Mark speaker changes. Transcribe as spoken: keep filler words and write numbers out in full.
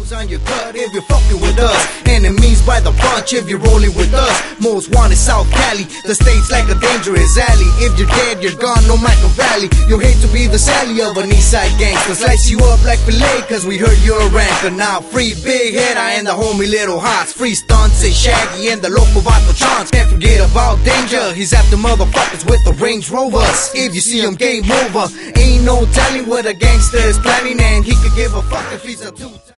Speaker 1: tattoos on your gut if you're fucking with us. Enemies by the bunch if you're rolling with us. Most wanted South Cali, the state's like a dangerous alley. If you're dead, you're gone, no Machiavelli. You hate to be the Sally of an east side gangster. Slice you up like filet cause we heard you're a ranker. Now free Big Head, I and the homie Little Hots. Free Stunts and Shaggy and the local Vato Chance. Can't forget about Danger, he's after motherfuckers with the Range Rovers. If you see him, game over. Ain't no telling what a gangster is planning, and he could give a fuck if he's a two